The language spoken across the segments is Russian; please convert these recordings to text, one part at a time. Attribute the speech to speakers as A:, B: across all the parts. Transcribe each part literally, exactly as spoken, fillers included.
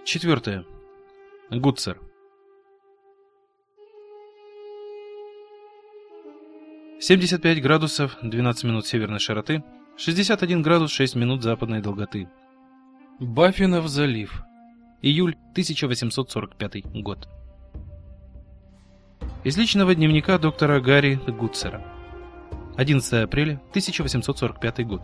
A: Четвертое. Гудцер. семьдесят пять градусов двенадцать минут северной широты, шестьдесят один градус шесть минут западной долготы. Баффинов залив. Июль тысяча восемьсот сорок пятый год. Из личного дневника доктора Гарри Гудцера. одиннадцатое апреля тысяча восемьсот сорок пятый год.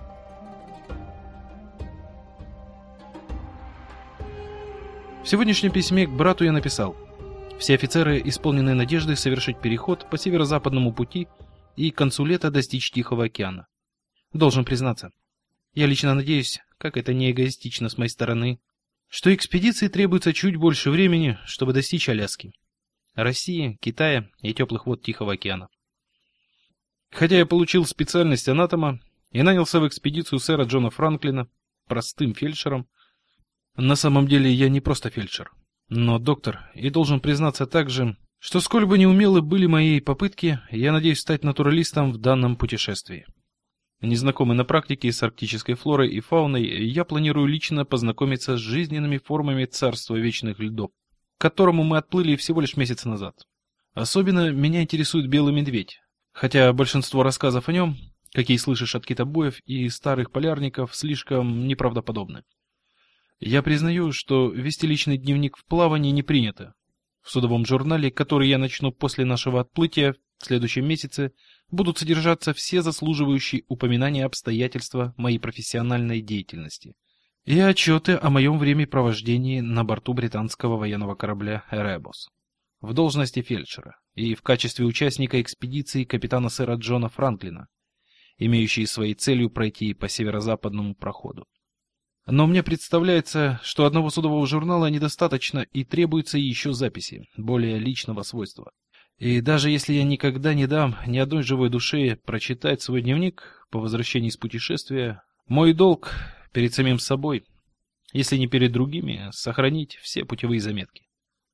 A: В сегодняшнем письме к брату я написал: все офицеры исполнены надежды совершить переход по северо-западному пути и к концу лета достичь Тихого океана. Должен признаться, я лично надеюсь, как это не эгоистично с моей стороны, что экспедиции требуется чуть больше времени, чтобы достичь Аляски, России, Китая и теплых вод Тихого океана. Хотя я получил специальность анатома и нанялся в экспедицию сэра Джона Франклина простым фельдшером, на самом деле я не просто фельдшер, но доктор, и должен признаться также, что сколь бы неумелы были мои попытки, я надеюсь стать натуралистом в данном путешествии. Незнакомый на практике с арктической флорой и фауной, я планирую лично познакомиться с жизненными формами царства вечных льдов, к которому мы отплыли всего лишь месяц назад. Особенно меня интересует белый медведь, хотя большинство рассказов о нем, какие слышишь от китобоев и старых полярников, слишком неправдоподобны. Я признаю, что вести личный дневник в плавании не принято. В судовом журнале, который я начну после нашего отплытия в следующем месяце, будут содержаться все заслуживающие упоминания обстоятельства моей профессиональной деятельности и отчеты о моем времяпровождении на борту британского военного корабля «Эребус» в должности фельдшера и в качестве участника экспедиции капитана сэра Джона Франклина, имеющей своей целью пройти по северо-западному проходу. Но мне представляется, что одного судового журнала недостаточно и требуется еще записи, более личного свойства. И даже если я никогда не дам ни одной живой душе прочитать свой дневник по возвращении с путешествия, мой долг перед самим собой, если не перед другими, сохранить все путевые заметки.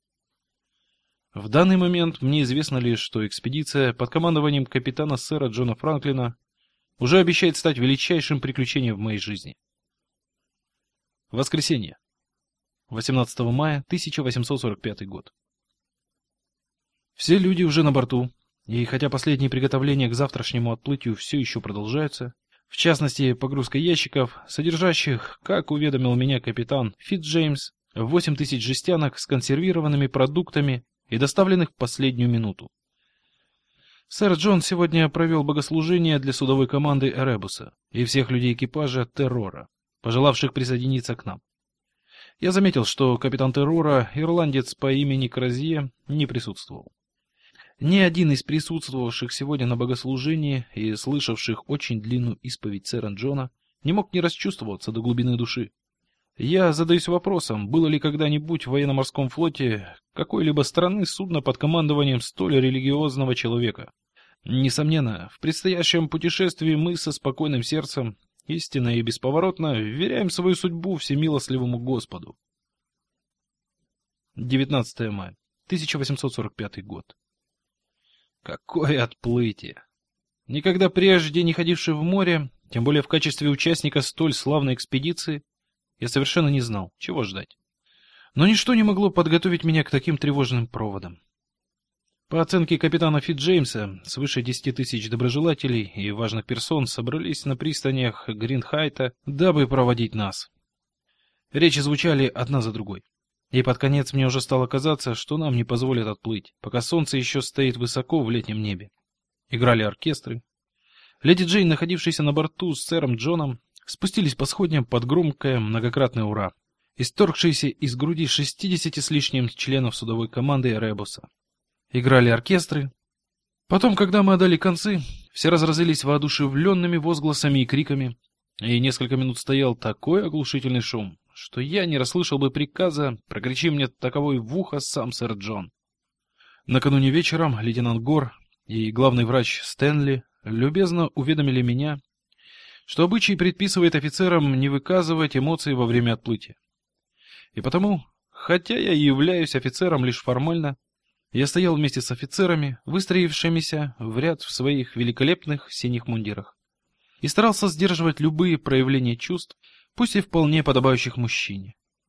A: В данный момент мне известно лишь, что экспедиция под командованием капитана сэра Джона Франклина уже обещает стать величайшим приключением в моей жизни. Воскресенье. восемнадцатого мая тысяча восемьсот сорок пятый год. Все люди уже на борту, и хотя последние приготовления к завтрашнему отплытию все еще продолжаются, в частности, погрузка ящиков, содержащих, как уведомил меня капитан Фитцджеймс, восемь тысяч жестянок с консервированными продуктами и доставленных в последнюю минуту. Сэр Джон сегодня провел богослужение для судовой команды Эребуса и всех людей экипажа Террора, пожелавших присоединиться к нам. Я заметил, что капитан Террора, ирландец по имени Кразье, не присутствовал. Ни один из присутствовавших сегодня на богослужении и слышавших очень длинную исповедь сэра Джона не мог не расчувствоваться до глубины души. Я задаюсь вопросом, было ли когда-нибудь в военно-морском флоте какой-либо страны судно под командованием столь религиозного человека. Несомненно, в предстоящем путешествии мы со спокойным сердцем, истинно и бесповоротно, вверяем свою судьбу всемилостливому Господу. девятнадцатое мая тысяча восемьсот сорок пятый год. Какое отплытие! Никогда прежде не ходивший в море, тем более в качестве участника столь славной экспедиции, я совершенно не знал, чего ждать. Но ничто не могло подготовить меня к таким тревожным проводам. По оценке капитана Фитцджеймса, свыше десяти тысяч доброжелателей и важных персон собрались на пристанях Гринхайта, дабы проводить нас. Речи звучали одна за другой. И под конец мне уже стало казаться, что нам не позволят отплыть, пока солнце еще стоит высоко в летнем небе. Играли оркестры. Леди Джейн, находившаяся на борту с сэром Джоном, спустились по сходням под громкое многократное «Ура», исторгшееся из груди шестидесяти с лишним членов судовой команды Эребуса. Играли оркестры. Потом, когда мы отдали концы, все разразились воодушевленными возгласами и криками, и несколько минут стоял такой оглушительный шум, что я не расслышал бы приказа, прокричи мне таковой в ухо сам сэр Джон. Накануне вечером лейтенант Гор и главный врач Стэнли любезно уведомили меня, что обычай предписывает офицерам не выказывать эмоций во время отплытия. И потому, хотя я и являюсь офицером лишь формально, я стоял вместе с офицерами, выстроившимися в ряд в своих великолепных синих мундирах, и старался сдерживать любые проявления чувств, пусть и вполне подобающих мужчине.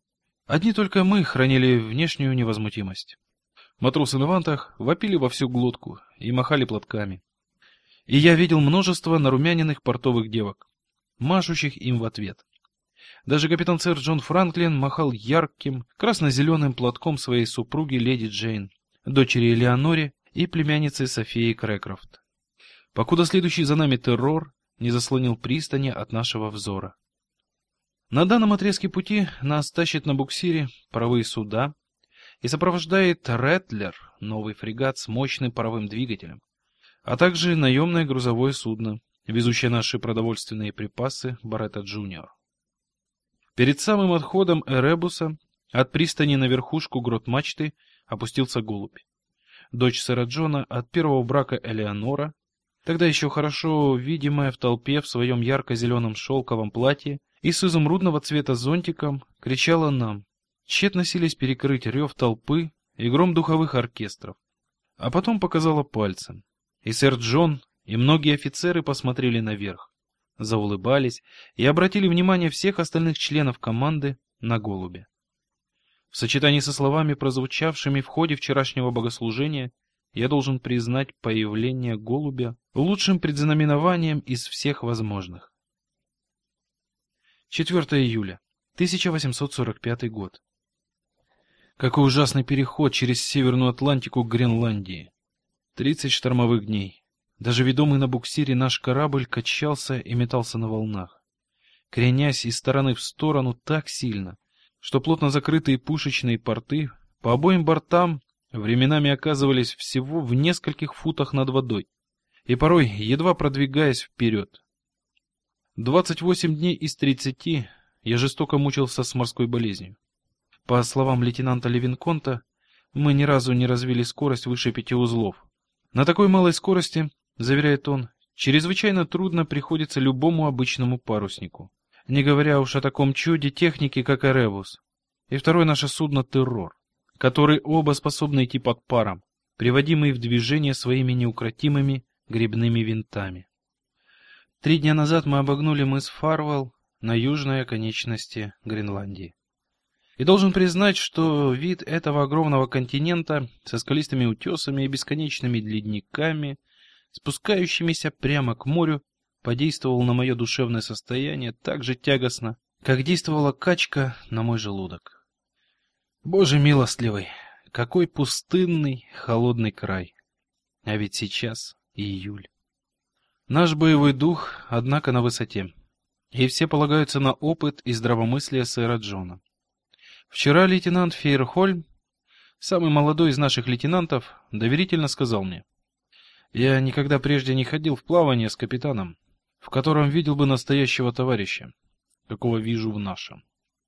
A: Одни только мы хранили внешнюю невозмутимость. Матросы на вантах вопили во всю глотку и махали платками. И я видел множество нарумяненных портовых девок, машущих им в ответ. Даже капитан сэр Джон Франклин махал ярким красно-зеленым платком своей супруги леди Джейн, дочери Элеоноре и племянницы Софии Крэкрофт, покуда следующий за нами террор не заслонил пристани от нашего взора. На данном отрезке пути нас тащит на буксире паровые суда и сопровождает Рэтлер, новый фрегат с мощным паровым двигателем, а также наемное грузовое судно, везущее наши продовольственные припасы Барретта Джуниор. Перед самым отходом Эребуса от пристани на верхушку грот-мачты опустился голубь. Дочь сэра Джона от первого брака Элеонора, тогда еще хорошо видимая в толпе в своем ярко-зеленом шелковом платье и с изумрудного цвета зонтиком, кричала нам, тщетно силясь перекрыть рев толпы и гром духовых оркестров, а потом показала пальцем. И сэр Джон, и многие офицеры посмотрели наверх, заулыбались и обратили внимание всех остальных членов команды на голубя. В сочетании со словами, прозвучавшими в ходе вчерашнего богослужения, я должен признать появление голубя лучшим предзнаменованием из всех возможных. четвёртого июля тысяча восемьсот сорок пятый год. Какой ужасный переход через Северную Атлантику к Гренландии. Тридцать штормовых дней. Даже ведомый на буксире наш корабль качался и метался на волнах, кренясь из стороны в сторону так сильно, что плотно закрытые пушечные порты по обоим бортам временами оказывались всего в нескольких футах над водой, и порой едва продвигаясь вперед. Двадцать восемь дней из тридцати я жестоко мучился с морской болезнью. По словам лейтенанта Левинконта, мы ни разу не развили скорость выше пяти узлов. На такой малой скорости, заверяет он, чрезвычайно трудно приходится любому обычному паруснику, не говоря уж о таком чуде техники, как Эребус. И второе наше судно Террор, которые оба способны идти под паром, приводимые в движение своими неукротимыми гребными винтами. Три дня назад мы обогнули мыс Фарвелл на южной оконечности Гренландии. И должен признать, что вид этого огромного континента со скалистыми утесами и бесконечными ледниками, спускающимися прямо к морю, подействовал на мое душевное состояние так же тягостно, как действовала качка на мой желудок. Боже милостливый, какой пустынный, холодный край. А ведь сейчас июль. Наш боевой дух, однако, на высоте, и все полагаются на опыт и здравомыслие сэра Джона. Вчера лейтенант Фейерхольм, самый молодой из наших лейтенантов, доверительно сказал мне: «Я никогда прежде не ходил в плавание с капитаном, в котором видел бы настоящего товарища, какого вижу в нашем».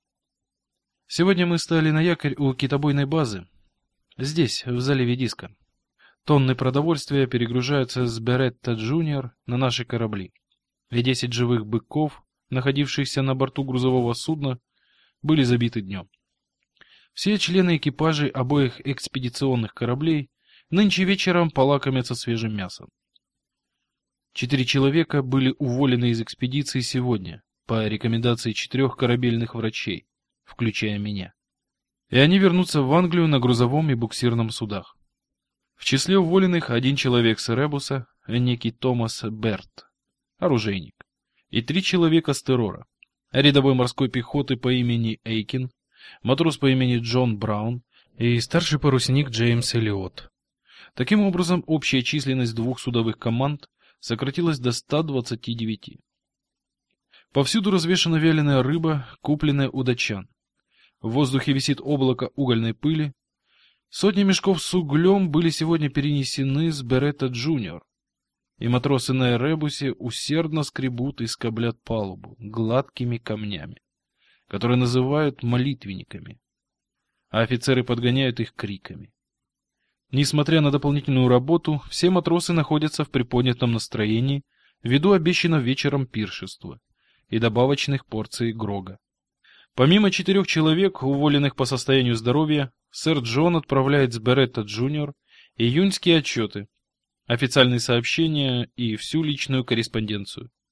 A: Сегодня мы стали на якорь у китобойной базы, здесь, в заливе Диска. Тонны продовольствия перегружаются с Барретта Джуниор на наши корабли, и десять живых быков, находившихся на борту грузового судна, были забиты днем. Все члены экипажей обоих экспедиционных кораблей нынче вечером полакомятся свежим мясом. Четыре человека были уволены из экспедиции сегодня по рекомендации четырех корабельных врачей, включая меня. И они вернутся в Англию на грузовом и буксирном судах. В числе уволенных один человек с Эребуса, некий Томас Берт, оружейник, и три человека с Террора, рядовой морской пехоты по имени Эйкин, матрос по имени Джон Браун и старший парусник Джеймс Эллиот. Таким образом, общая численность двух судовых команд сократилась до ста двадцати девяти. Повсюду развешана вяленая рыба, купленная у датчан. В воздухе висит облако угольной пыли. Сотни мешков с углем были сегодня перенесены с Барретта Джуниор, и матросы на Эребусе усердно скребут и скоблят палубу гладкими камнями, которые называют молитвенниками, а офицеры подгоняют их криками. Несмотря на дополнительную работу, все матросы находятся в приподнятом настроении ввиду обещанного вечером пиршества и добавочных порций грога. Помимо четырех человек, уволенных по состоянию здоровья, сэр Джон отправляет с Барретта Джуниор июньские отчеты, официальные сообщения и всю личную корреспонденцию.